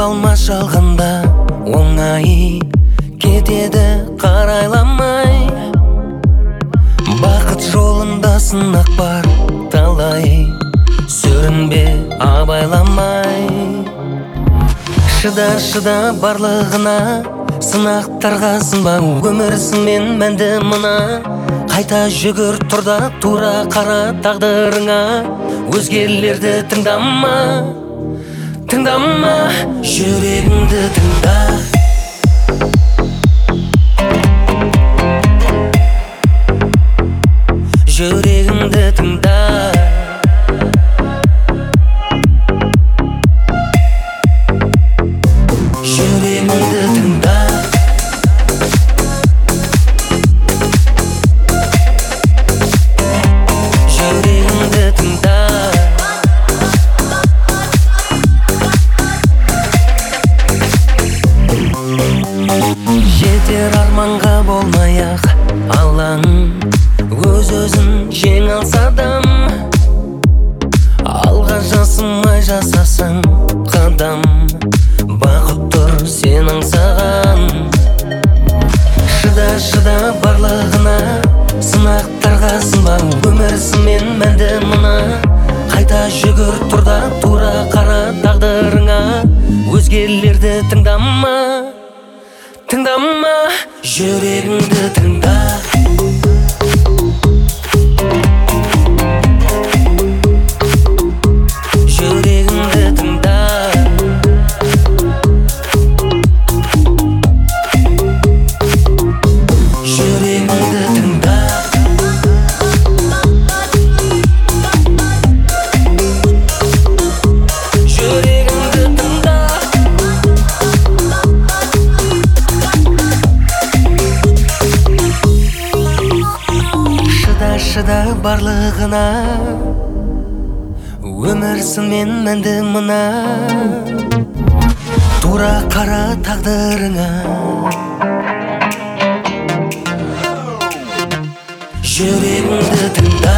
алма жалғанда оңай кетеді қарайламай. Бақыт жолында сынақ бар талай, сүрінбе абайламай. Шыда барлығына, сынақтарға сынба, өмірсің мен мәнді мына. Қайта жүгір тұрда тура қара тағдырыңа, өзгелерді тыңдама, тыңдама, жүрегіңді тыңда. Жүрегіңді тыңда. Жүрегіңді тыңда. Жүрегіңді тыңда. Жетер арманға болмай-ақ алаң, өз-өзін жең алса адам. Алға жасымай жасасаң қадам, бақыт тұр сен аңсаған. Шыда барлығына, сынақтарға сынба, өмірсің мен мәнді мына. Қайта жүгір тұрда тура қара тағдырыңа, өзгелерді тыңдама, тыңдама, жүрегіңді тыңда. Жүрегіңді тыңда. Жүрегіңді тыңда. Жүрегіңді тыңда. Шыда барлығына, өмірсің мен мәнді мына. Тура қара тағдырыңа, жүрегіңді тыңда.